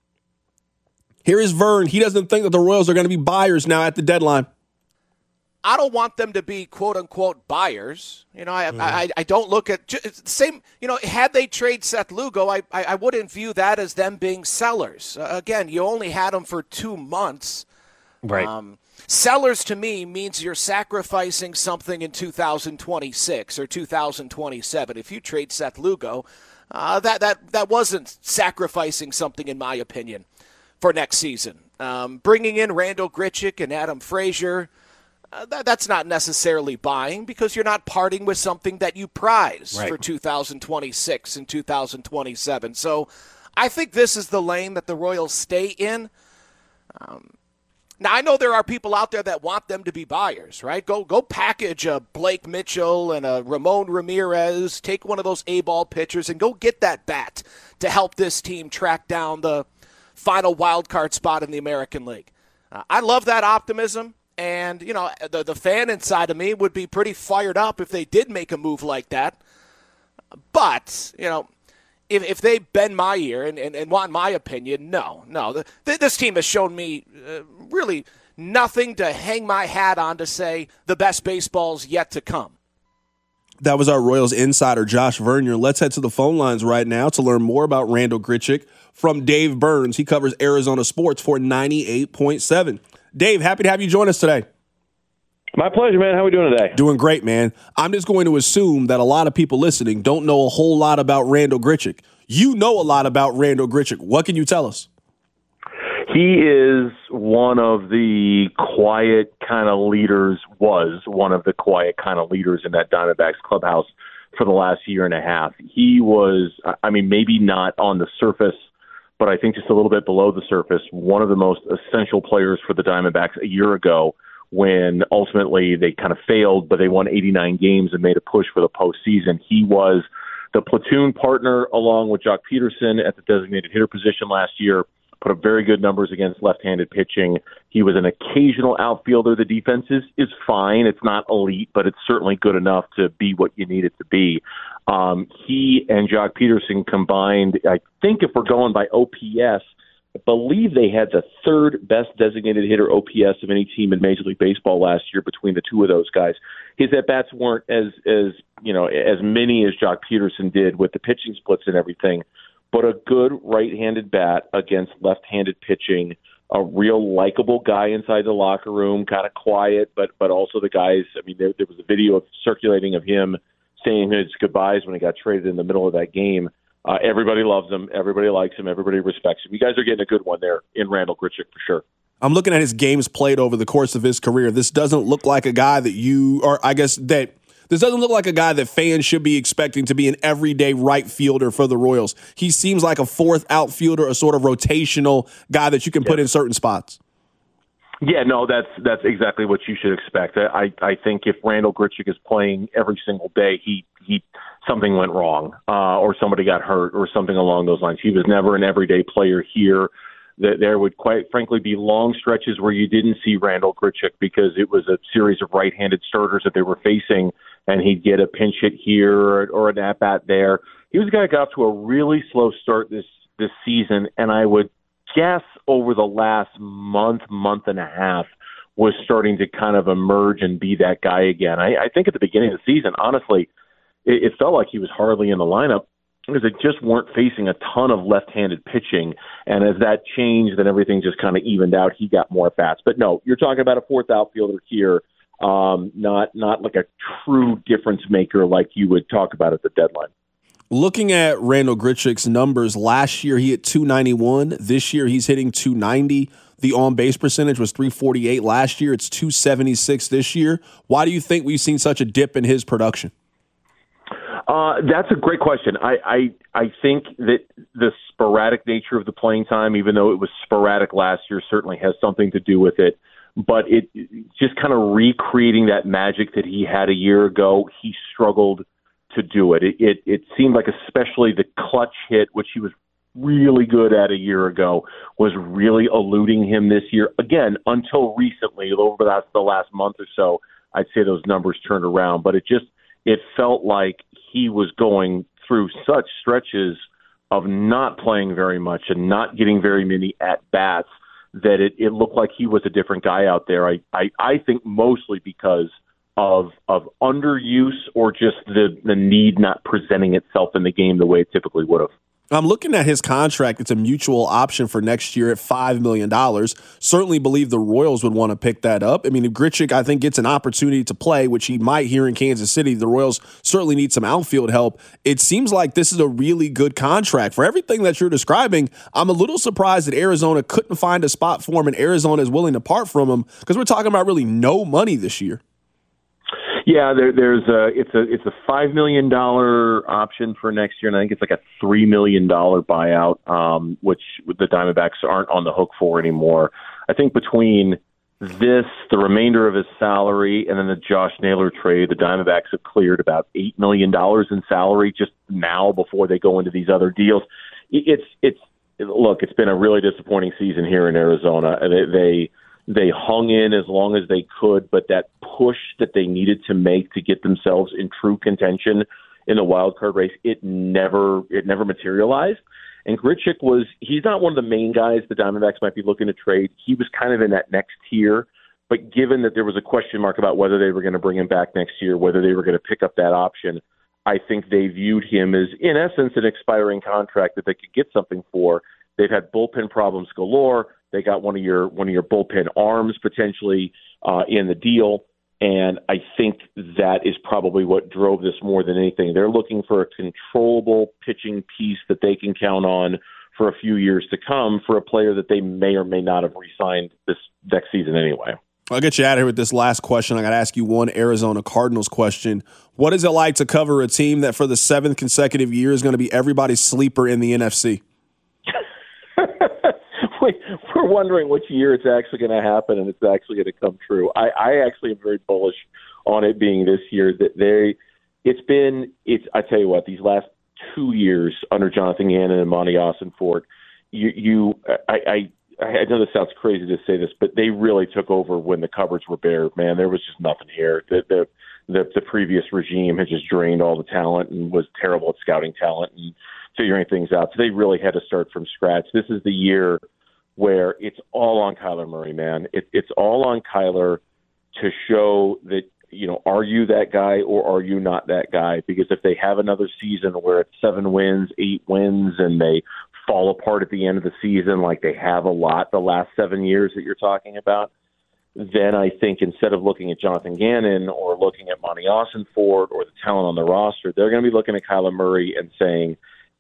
[SPEAKER 4] Here is Vern. He doesn't think that the Royals are going to be buyers now at the deadline.
[SPEAKER 12] I don't want them to be quote-unquote buyers. I don't look at same, had they trade Seth Lugo, I wouldn't view that as them being sellers. Again, you only had them for 2 months.
[SPEAKER 5] Right.
[SPEAKER 12] Sellers to me means you're sacrificing something in 2026 or 2027. If you trade Seth Lugo, that wasn't sacrificing something, in my opinion, for next season. Bringing in Randall Grichuk and Adam Frazier, that's not necessarily buying because you're not parting with something that you prize for 2026 and 2027. So I think this is the lane that the Royals stay in. Now, I know there are people out there that want them to be buyers, right? Go package a Blake Mitchell and a Ramon Ramirez, take one of those A-ball pitchers, and go get that bat to help this team track down the final wild card spot in the American League. I love that optimism, and, the fan inside of me would be pretty fired up if they did make a move like that. But, if they bend my ear and want my opinion, no. This team has shown me really nothing to hang my hat on to say the best baseball's yet to come.
[SPEAKER 4] That was our Royals insider, Josh Vernier. Let's head to the phone lines right now to learn more about Randall Grichuk from Dave Burns. He covers Arizona sports for 98.7. Dave, happy to have you join us today.
[SPEAKER 13] My pleasure, man. How are we doing today?
[SPEAKER 4] Doing great, man. I'm just going to assume that a lot of people listening don't know a whole lot about Randall Grichuk. You know a lot about Randall Grichuk. What can you tell us?
[SPEAKER 13] He is one of the quiet kind of leaders, in that Diamondbacks clubhouse for the last year and a half. He was, maybe not on the surface, but I think just a little bit below the surface, one of the most essential players for the Diamondbacks a year ago when ultimately they kind of failed, but they won 89 games and made a push for the postseason. He was the platoon partner along with Jock Peterson at the designated hitter position last year, put up very good numbers against left-handed pitching. He was an occasional outfielder. The defense is fine. It's not elite, but it's certainly good enough to be what you need it to be. He and Jock Peterson combined, I think if we're going by OPS, I believe they had the third best designated hitter OPS of any team in Major League Baseball last year between the two of those guys. His at-bats weren't as many as Jock Peterson did with the pitching splits and everything, but a good right-handed bat against left-handed pitching, a real likable guy inside the locker room, kind of quiet, but also the guys, there was a video circulating of him saying his goodbyes when he got traded in the middle of that game. Everybody loves him. Everybody likes him. Everybody respects him. You guys are getting a good one there in Randal Grichuk for sure.
[SPEAKER 4] I'm looking at his games played over the course of his career. This doesn't look like a guy that this doesn't look like a guy that fans should be expecting to be an everyday right fielder for the Royals. He seems like a fourth outfielder, a sort of rotational guy that you can put in certain spots.
[SPEAKER 13] Yeah, no, that's exactly what you should expect. I think if Randal Grichuk is playing every single day, he something went wrong, or somebody got hurt, or something along those lines. He was never an everyday player here. There would quite frankly be long stretches where you didn't see Randal Grichuk because it was a series of right-handed starters that they were facing, and he'd get a pinch hit here or an at-bat there. He was a guy that got off to a really slow start this season, and I would guess over the last month and a half was starting to kind of emerge and be that guy again. I think at the beginning of the season, honestly, it felt like he was hardly in the lineup because they just weren't facing a ton of left-handed pitching. And as that changed, then everything just kind of evened out. He got more bats. But no, you're talking about a fourth outfielder here, not like a true difference maker like you would talk about at the deadline.
[SPEAKER 4] Looking at Randal Grichuk's numbers, last year he hit 291. This year he's hitting 290. The on-base percentage was 348 last year. It's 276 this year. Why do you think we've seen such a dip in his production?
[SPEAKER 13] That's a great question. I think that the sporadic nature of the playing time, even though it was sporadic last year, certainly has something to do with it. But it just kind of recreating that magic that he had a year ago, he struggled to do it. It seemed like especially the clutch hit, which he was really good at a year ago, was really eluding him this year. Again, until recently, over the last month or so, I'd say those numbers turned around. But it felt like he was going through such stretches of not playing very much and not getting very many at-bats that it looked like he was a different guy out there. I think mostly because of underuse or just the need not presenting itself in the game the way it typically would have.
[SPEAKER 4] I'm looking at his contract. It's a mutual option for next year at $5 million. Certainly believe the Royals would want to pick that up. I mean, if Grichuk, I think, gets an opportunity to play, which he might here in Kansas City, the Royals certainly need some outfield help. It seems like this is a really good contract. For everything that you're describing, I'm a little surprised that Arizona couldn't find a spot for him and Arizona is willing to part from him because we're talking about really no money this year.
[SPEAKER 13] Yeah, it's a $5 million option for next year, and I think it's like a $3 million buyout, which the Diamondbacks aren't on the hook for anymore. I think between this, the remainder of his salary, and then the Josh Naylor trade, the Diamondbacks have cleared about $8 million in salary just now before they go into these other deals. Look, it's been a really disappointing season here in Arizona. They hung in as long as they could, but that push that they needed to make to get themselves in true contention in the wild card race, it never materialized. And Grichuk he's not one of the main guys the Diamondbacks might be looking to trade. He was kind of in that next tier, but given that there was a question mark about whether they were going to bring him back next year, whether they were going to pick up that option, I think they viewed him as, in essence, an expiring contract that they could get something for. They've had bullpen problems galore. They got one of your bullpen arms potentially in the deal, and I think that is probably what drove this more than anything. They're looking for a controllable pitching piece that they can count on for a few years to come for a player that they may or may not have re-signed this next season anyway.
[SPEAKER 4] I'll get you out of here with this last question. I got to ask you one Arizona Cardinals question. What is it like to cover a team that for the 7th consecutive year is going to be everybody's sleeper in the NFC?
[SPEAKER 13] We're wondering which year it's actually going to happen and it's actually going to come true. I actually am very bullish on it being this year. I tell you what, these last 2 years under Jonathan Gannon and Monty Ossenfort, I know this sounds crazy to say this, but they really took over when the cupboards were bare. Man, there was just nothing here. The previous regime had just drained all the talent and was terrible at scouting talent and figuring things out. So they really had to start from scratch. This is the year where it's all on Kyler Murray, man. It's all on Kyler to show that, are you that guy or are you not that guy? Because if they have another season where it's 7 wins, 8 wins, and they fall apart at the end of the season like they have a lot the last 7 years that you're talking about, then I think instead of looking at Jonathan Gannon or looking at Monty Ossenfort or the talent on the roster, they're going to be looking at Kyler Murray and saying,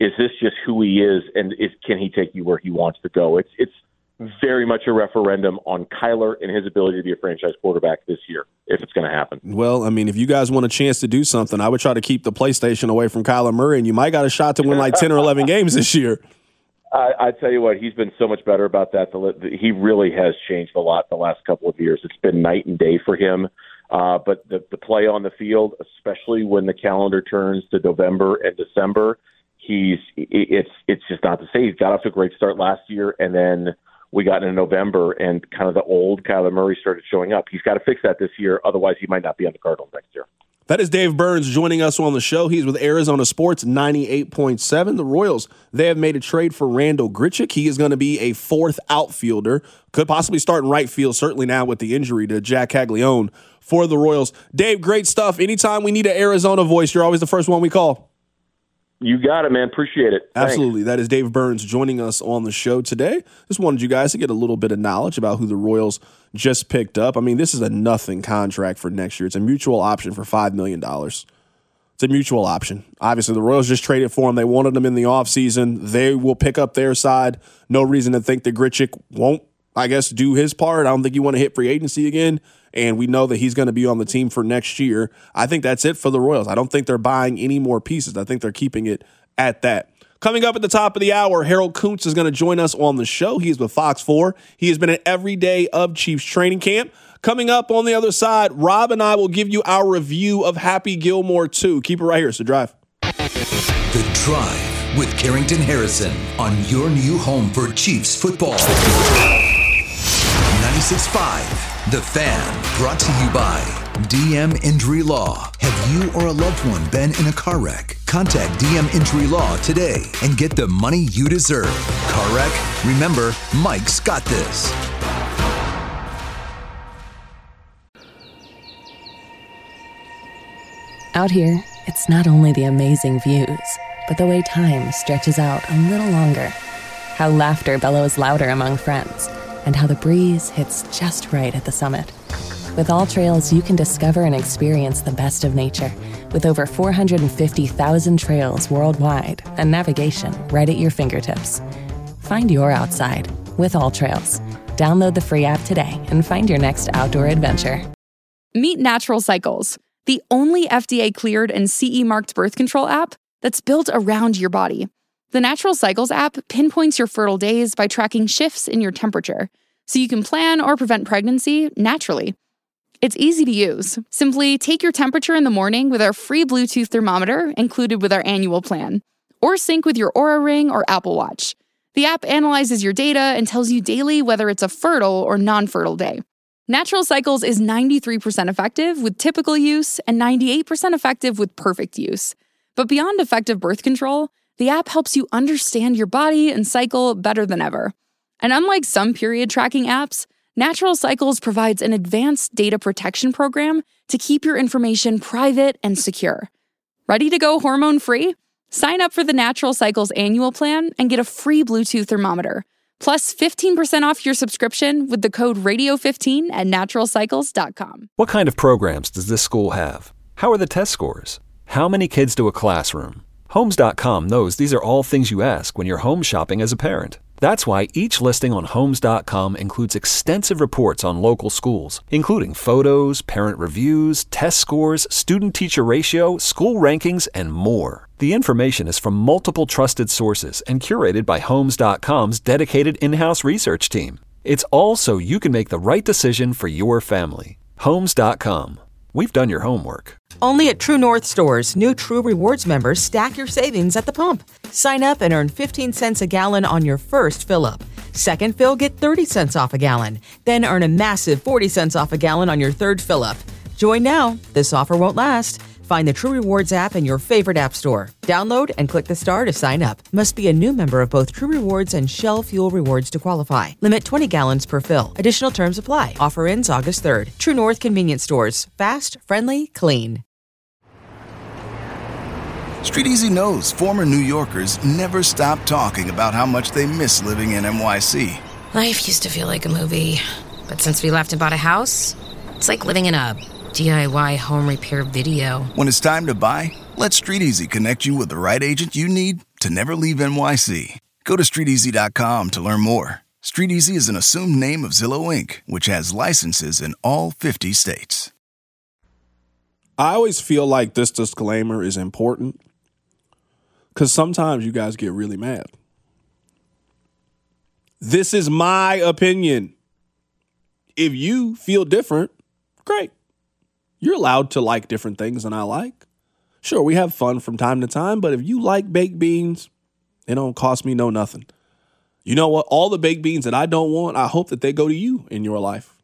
[SPEAKER 13] is this just who he is, and can he take you where he wants to go? It's very much a referendum on Kyler and his ability to be a franchise quarterback this year, if it's going to happen.
[SPEAKER 4] Well, I mean, if you guys want a chance to do something, I would try to keep the PlayStation away from Kyler Murray, and you might got a shot to win like 10 or 11 games this year.
[SPEAKER 13] I tell you what, he's been so much better about that. He really has changed a lot the last couple of years. It's been night and day for him. But the play on the field, especially when the calendar turns to November and December, it's just not to say. He got off to a great start last year, and then we got into November, and kind of the old Kyler Murray started showing up. He's got to fix that this year, otherwise he might not be on the Cardinals next year.
[SPEAKER 4] That is Dave Burns joining us on the show. He's with Arizona Sports 98.7. The Royals, they have made a trade for Randal Grichuk. He is going to be a fourth outfielder. Could possibly start in right field, certainly now with the injury to Jack Caglione for the Royals. Dave, great stuff. Anytime we need an Arizona voice, you're always the first one we call.
[SPEAKER 13] You got it, man. Appreciate it.
[SPEAKER 4] Absolutely.
[SPEAKER 13] Thanks.
[SPEAKER 4] That is Dave Burns joining us on the show today. Just wanted you guys to get a little bit of knowledge about who the Royals just picked up. I mean, this is a nothing contract for next year. It's a mutual option for $5 million. It's a mutual option. Obviously, the Royals just traded for him. They wanted him in the offseason. They will pick up their side. No reason to think that Grichuk won't, I guess, do his part. I don't think you want to hit free agency again. And we know that he's going to be on the team for next year. I think that's it for the Royals. I don't think they're buying any more pieces. I think they're keeping it at that. Coming up at the top of the hour, Harold Kuntz is going to join us on the show. He is with Fox 4. He has been at every day of Chiefs training camp. Coming up on the other side, Rob and I will give you our review of Happy Gilmore 2. Keep it right here. It's The Drive.
[SPEAKER 8] The Drive with Carrington Harrison on your new home for Chiefs football. 96.5. The Fan, brought to you by DM Injury Law. Have you or a loved one been in a car wreck? Contact DM Injury Law today and get the money you deserve. Car wreck? Remember, Mike's got this.
[SPEAKER 1] Out here, it's not only the amazing views, but the way time stretches out a little longer. How laughter bellows louder among friends, and how the breeze hits just right at the summit. With AllTrails, you can discover and experience the best of nature with over 450,000 trails worldwide and navigation right at your fingertips. Find your outside with AllTrails. Download the free app today and find your next outdoor adventure.
[SPEAKER 2] Meet Natural Cycles, the only FDA-cleared and CE-marked birth control app that's built around your body. The Natural Cycles app pinpoints your fertile days by tracking shifts in your temperature, so you can plan or prevent pregnancy naturally. It's easy to use. Simply take your temperature in the morning with our free Bluetooth thermometer included with our annual plan, or sync with your Oura Ring or Apple Watch. The app analyzes your data and tells you daily whether it's a fertile or non-fertile day. Natural Cycles is 93% effective with typical use and 98% effective with perfect use. But beyond effective birth control, the app helps you understand your body and cycle better than ever. And unlike some period tracking apps, Natural Cycles provides an advanced data protection program to keep your information private and secure. Ready to go hormone-free? Sign up for the Natural Cycles annual plan and get a free Bluetooth thermometer, plus 15% off your subscription with the code RADIO15 at naturalcycles.com.
[SPEAKER 3] What kind of programs does this school have? How are the test scores? How many kids do a classroom? Homes.com knows these are all things you ask when you're home shopping as a parent. That's why each listing on Homes.com includes extensive reports on local schools, including photos, parent reviews, test scores, student-teacher ratio, school rankings, and more. The information is from multiple trusted sources and curated by Homes.com's dedicated in-house research team. It's all so you can make the right decision for your family. Homes.com. We've done your homework.
[SPEAKER 9] Only at True North stores, new True Rewards members stack your savings at the pump. Sign up and earn 15 cents a gallon on your first fill-up. Second fill, get 30 cents off a gallon. Then earn a massive 40 cents off a gallon on your third fill-up. Join now. This offer won't last. Find the True Rewards app in your favorite app store. Download and click the star to sign up. Must be a new member of both True Rewards and Shell Fuel Rewards to qualify. Limit 20 gallons per fill. Additional terms apply. Offer ends August 3rd. True North Convenience Stores. Fast, friendly, clean.
[SPEAKER 10] Street Easy knows former New Yorkers never stop talking about how much they miss living in NYC.
[SPEAKER 11] Life used to feel like a movie, but since we left and bought a house, it's like living in a DIY home repair video.
[SPEAKER 10] When it's time to buy, let Street Easy connect you with the right agent you need to never leave NYC. Go to StreetEasy.com to learn more. StreetEasy is an assumed name of Zillow Inc., which has licenses in all 50 states.
[SPEAKER 4] I always feel like this disclaimer is important because sometimes you guys get really mad. This is my opinion. If you feel different, great. You're allowed to like different things than I like. Sure, we have fun from time to time, but if you like baked beans, it don't cost me no nothing. You know what? All the baked beans that I don't want, I hope that they go to you in your life.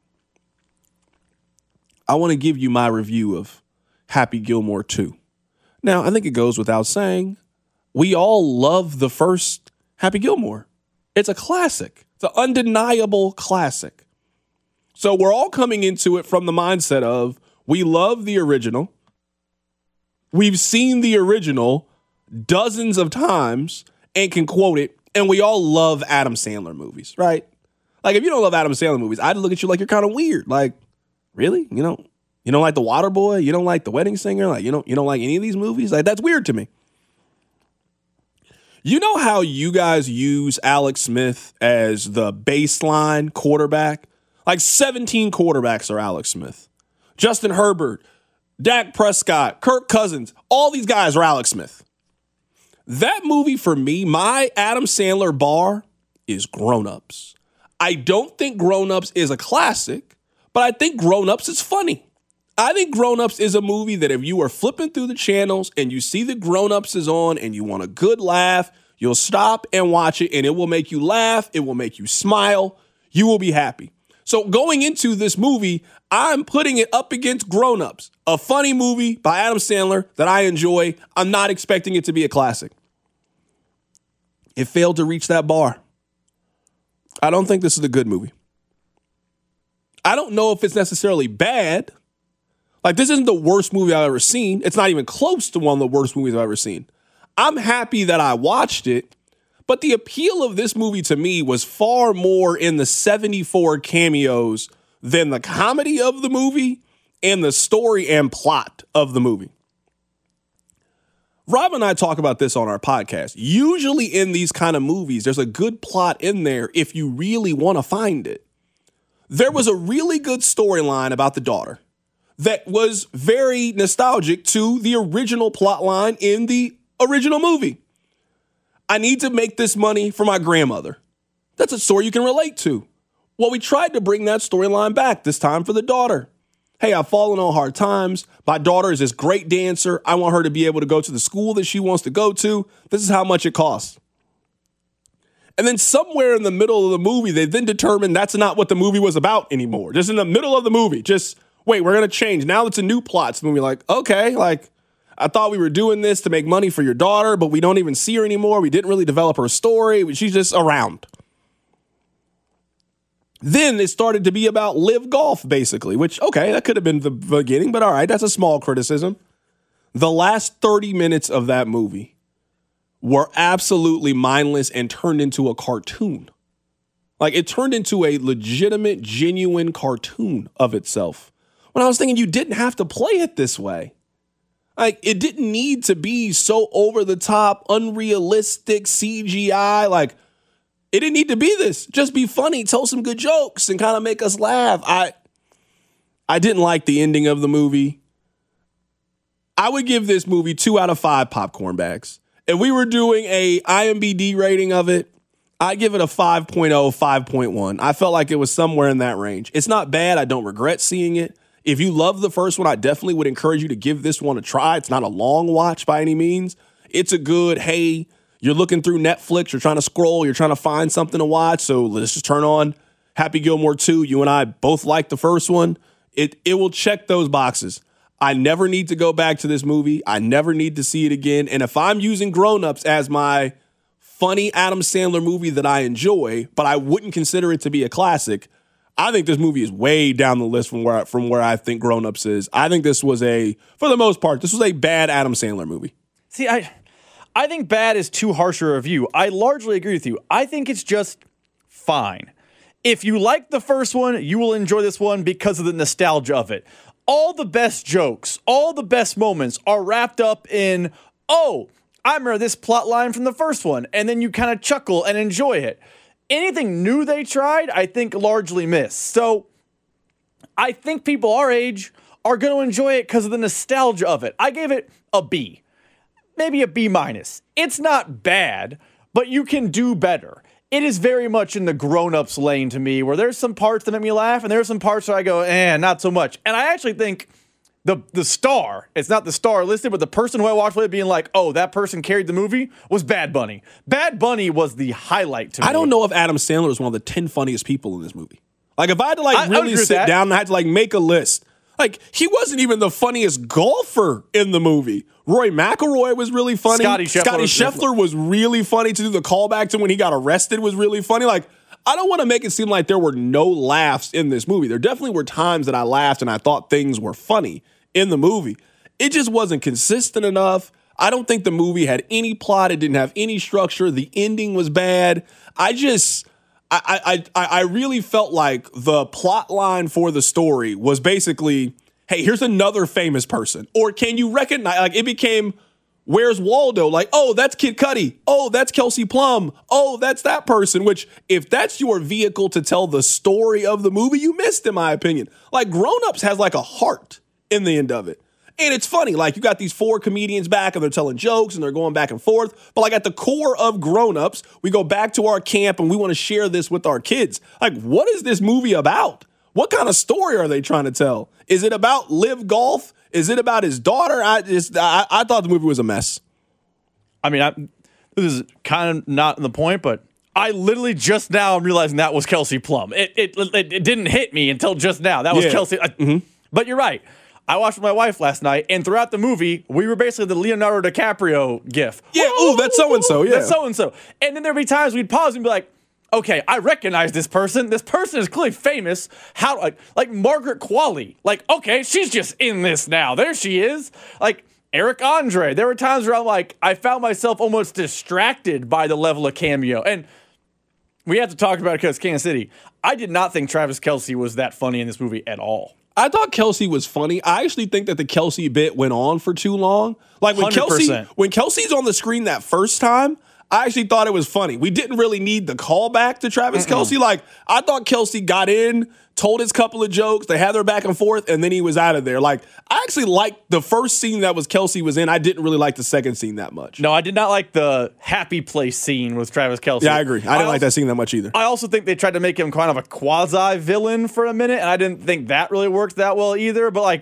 [SPEAKER 4] I want to give you my review of Happy Gilmore 2. Now, I think it goes without saying, we all love the first Happy Gilmore. It's a classic. It's an undeniable classic. So we're all coming into it from the mindset of we love the original. We've seen the original dozens of times and can quote it. And we all love Adam Sandler movies, right? Like, if you don't love Adam Sandler movies, I'd look at you like you're kind of weird. Like, really? You don't like The Waterboy? You don't like The Wedding Singer? Like, you don't like any of these movies? Like, that's weird to me. You know how you guys use Alex Smith as the baseline quarterback? Like 17 quarterbacks are Alex Smith. Justin Herbert, Dak Prescott, Kirk Cousins, all these guys are Alex Smith. That movie for me, my Adam Sandler bar is Grown Ups. I don't think Grown Ups is a classic, but I think Grown Ups is funny. I think Grown Ups is a movie that if you are flipping through the channels and you see that Grown Ups is on and you want a good laugh, you'll stop and watch it and it will make you laugh. It will make you smile. You will be happy. So going into this movie, I'm putting it up against Grown Ups, a funny movie by Adam Sandler that I enjoy. I'm not expecting it to be a classic. It failed to reach that bar. I don't think this is a good movie. I don't know if it's necessarily bad. Like, this isn't the worst movie I've ever seen. It's not even close to one of the worst movies I've ever seen. I'm happy that I watched it, but the appeal of this movie to me was far more in the 74 cameos than the comedy of the movie and the story and plot of the movie. Rob and I talk about this on our podcast. Usually in these kind of movies, there's a good plot in there if you really want to find it. There was a really good storyline about the daughter that was very nostalgic to the original plot line in the original movie. I need to make this money for my grandmother. That's a story you can relate to. Well, we tried to bring that storyline back, this time for the daughter. Hey, I've fallen on hard times. My daughter is this great dancer. I want her to be able to go to the school that she wants to go to. This is how much it costs. And then somewhere in the middle of the movie, they then determined that's not what the movie was about anymore. Just in the middle of the movie, just, wait, we're going to change. Now it's a new plot. So the movie, like, okay, like, I thought we were doing this to make money for your daughter, but we don't even see her anymore. We didn't really develop her story. She's just around. Then it started to be about live golf, basically, which, okay, that could have been the beginning, but all right, that's a small criticism. The last 30 minutes of that movie were absolutely mindless and turned into a cartoon. Like, it turned into a legitimate, genuine cartoon of itself. When I was thinking you didn't have to play it this way. Like, it didn't need to be so over the top, unrealistic CGI. Like, it didn't need to be this. Just be funny, tell some good jokes, and kind of make us laugh. I didn't like the ending of the movie. I would give this movie 2 out of 5 popcorn bags. If we were doing a IMDb rating of it, I'd give it a 5.0, 5.1. I felt like it was somewhere in that range. It's not bad. I don't regret seeing it. If you love the first one, I definitely would encourage you to give this one a try. It's not a long watch by any means. It's a good, hey, you're looking through Netflix, you're trying to scroll, you're trying to find something to watch, so let's just turn on Happy Gilmore 2. You and I both like the first one. It will check those boxes. I never need to go back to this movie. I never need to see it again. And if I'm using Grown Ups as my funny Adam Sandler movie that I enjoy, but I wouldn't consider it to be a classic, I think this movie is way down the list from where I think Grown Ups is. I think this was for the most part, this was a bad Adam Sandler movie.
[SPEAKER 5] See, I think bad is too harsh a review. I largely agree with you. I think it's just fine. If you like the first one, you will enjoy this one because of the nostalgia of it. All the best jokes, all the best moments are wrapped up in, oh, I remember this plot line from the first one, and then you kind of chuckle and enjoy it. Anything new they tried, I think largely missed. So I think people our age are going to enjoy it because of the nostalgia of it. I gave it a B, maybe a B-. It's not bad, but you can do better. It is very much in the grown-ups lane to me, where there's some parts that make me laugh, and there's some parts where I go, not so much. And I actually think the star, it's not the star listed, but the person who I watched with it being like, oh, that person carried the movie, was Bad Bunny. Bad Bunny was the highlight to me.
[SPEAKER 4] I don't know if Adam Sandler was one of the 10 funniest people in this movie. Like, if I had to, really sit down and I had to, make a list, he wasn't even the funniest golfer in the movie. Roy McIlroy was really funny. Scotty Scheffler was really funny. To do the callback to when he got arrested was really funny. I don't want to make it seem like there were no laughs in this movie. There definitely were times that I laughed and I thought things were funny in the movie. It just wasn't consistent enough. I don't think the movie had any plot. It didn't have any structure. The ending was bad. I really felt like the plot line for the story was basically, hey, here's another famous person. Or can you recognize, it became, where's Waldo? Oh, that's Kid Cudi. Oh, that's Kelsey Plum. Oh, that's that person, which if that's your vehicle to tell the story of the movie, you missed, in my opinion. Grown Ups has a heart in the end of it. And it's funny, you got these 4 comedians back and they're telling jokes and they're going back and forth. But at the core of Grown Ups, we go back to our camp and we want to share this with our kids. What is this movie about? What kind of story are they trying to tell? Is it about Live Golf? Is it about his daughter? I thought the movie was a mess.
[SPEAKER 5] I mean, this is kind of not the point, but I literally just now am realizing that was Kelsey Plum. It didn't hit me until just now. That was Kelsey. But you're right. I watched with my wife last night, and throughout the movie, we were basically the Leonardo DiCaprio gif.
[SPEAKER 4] Yeah, ooh, that's so-and-so, yeah.
[SPEAKER 5] That's so-and-so. And then there'd be times we'd pause and be like, okay, I recognize this person. This person is clearly famous. How, like Margaret Qualley. Okay, she's just in this now. There she is. Eric Andre. There were times where I found myself almost distracted by the level of cameo. And we have to talk about it because Kansas City. I did not think Travis Kelce was that funny in this movie at all.
[SPEAKER 4] I thought Kelce was funny. I actually think that the Kelce bit went on for too long. When
[SPEAKER 5] 100%.
[SPEAKER 4] when Kelce's on the screen that first time, I actually thought it was funny. We didn't really need the callback to Travis Kelce. I thought Kelce got in, told his couple of jokes, they had their back and forth, and then he was out of there. I actually liked the first scene that Kelce was in. I didn't really like the second scene that much.
[SPEAKER 5] No, I did not like the happy place scene with Travis Kelce.
[SPEAKER 4] Yeah, I agree. I didn't like that scene that much either.
[SPEAKER 5] I also think they tried to make him kind of a quasi-villain for a minute, and I didn't think that really worked that well either. But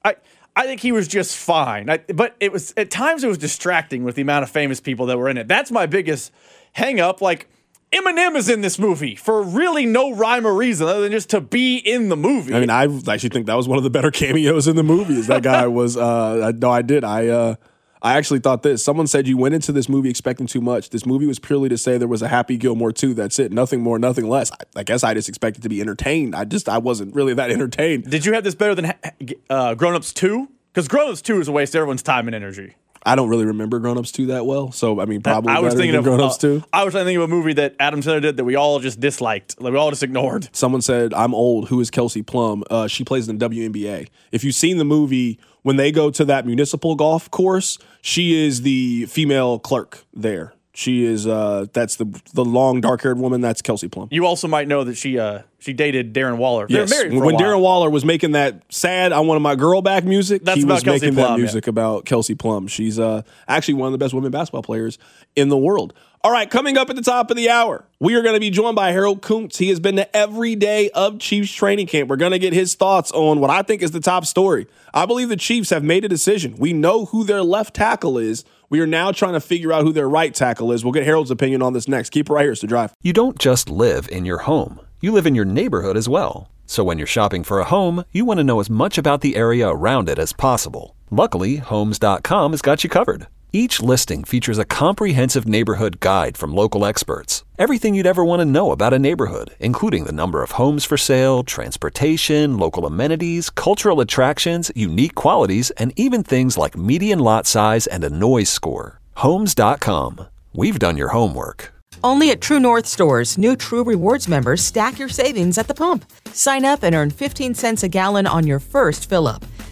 [SPEAKER 5] I think he was just fine. But it was at times it was distracting with the amount of famous people that were in it. That's my biggest hang up. Eminem is in this movie for really no rhyme or reason other than just to be in the movie.
[SPEAKER 4] I mean, I actually think that was one of the better cameos in the movie. That guy was. No, I did. I actually thought this. Someone said you went into this movie expecting too much. This movie was purely to say there was a Happy Gilmore 2. That's it. Nothing more, nothing less. I guess I just expected to be entertained. I wasn't really that entertained.
[SPEAKER 5] Did you have this better than Grown Ups 2? Because Grown Ups 2 is a waste of everyone's time and energy.
[SPEAKER 4] I don't really remember Grown Ups 2 that well, so I mean, probably
[SPEAKER 5] I was
[SPEAKER 4] better
[SPEAKER 5] thinking
[SPEAKER 4] than
[SPEAKER 5] of
[SPEAKER 4] Grown Ups 2.
[SPEAKER 5] I was thinking of a movie that Adam Sandler did that we all just disliked, we all just ignored.
[SPEAKER 4] Someone said, "I'm old. Who is Kelsey Plum?" She plays in the WNBA. If you've seen the movie, when they go to that municipal golf course, she is the female clerk there. She is that's the long dark-haired woman. That's Kelsey Plum.
[SPEAKER 5] You also might know that she dated Darren Waller.
[SPEAKER 4] Yes.
[SPEAKER 5] They're married for a
[SPEAKER 4] when
[SPEAKER 5] while.
[SPEAKER 4] Darren Waller was making that sad "I Wanted My Girl Back" music,
[SPEAKER 5] That's
[SPEAKER 4] he
[SPEAKER 5] about
[SPEAKER 4] was
[SPEAKER 5] Kelsey
[SPEAKER 4] making
[SPEAKER 5] Plum,
[SPEAKER 4] that music about Kelsey Plum. She's actually one of the best women basketball players in the world. All right, coming up at the top of the hour, we are going to be joined by Harold Kuntz. He has been to every day of Chiefs training camp. We're going to get his thoughts on what I think is the top story. I believe the Chiefs have made a decision. We know who their left tackle is. We are now trying to figure out who their right tackle is. We'll get Harold's opinion on this next. Keep it right here. It's The Drive.
[SPEAKER 3] You don't just live in your home. You live in your neighborhood as well. So when you're shopping for a home, you want to know as much about the area around it as possible. Luckily, Homes.com has got you covered. Each listing features a comprehensive neighborhood guide from local experts. Everything you'd ever want to know about a neighborhood, including the number of homes for sale, transportation, local amenities, cultural attractions, unique qualities, and even things like median lot size and a noise score. Homes.com. We've done your homework.
[SPEAKER 9] Only at True North stores, new True Rewards members stack your savings at the pump. Sign up and earn 15 cents a gallon on your first fill-up.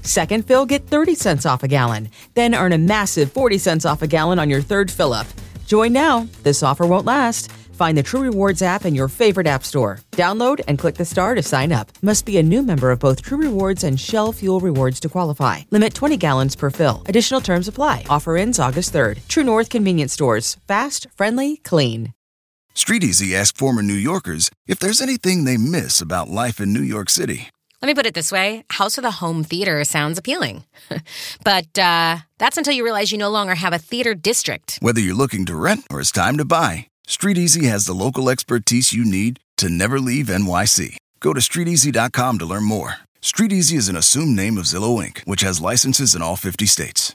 [SPEAKER 9] Second fill, get 30 cents off a gallon. Then earn a massive 40 cents off a gallon on your third fill-up. Join now. This offer won't last. Find the True Rewards app in your favorite app store. Download and click the star to sign up. Must be a new member of both True Rewards and Shell Fuel Rewards to qualify. Limit 20 gallons per fill. Additional terms apply. Offer ends August 3rd. True North Convenience Stores. Fast, friendly, clean.
[SPEAKER 10] Street Easy asked former New Yorkers if there's anything they miss about life in New York City.
[SPEAKER 11] Let me put it this way. House of the Home Theater sounds appealing. But that's until you realize you no longer have a theater district.
[SPEAKER 10] Whether you're looking to rent or it's time to buy, Street Easy has the local expertise you need to never leave NYC. Go to StreetEasy.com to learn more. Street Easy is an assumed name of Zillow Inc., which has licenses in all 50 states.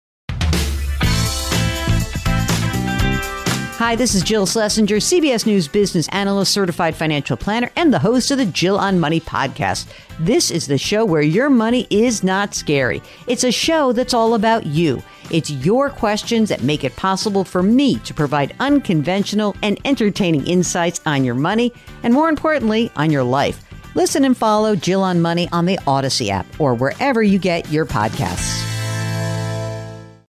[SPEAKER 14] Hi, this is Jill Schlesinger, CBS News business analyst, certified financial planner, and the host of the Jill on Money podcast. This is the show where your money is not scary. It's a show that's all about you. It's your questions that make it possible for me to provide unconventional and entertaining insights on your money, and more importantly, on your life. Listen and follow Jill on Money on the Odyssey app or wherever you get your podcasts.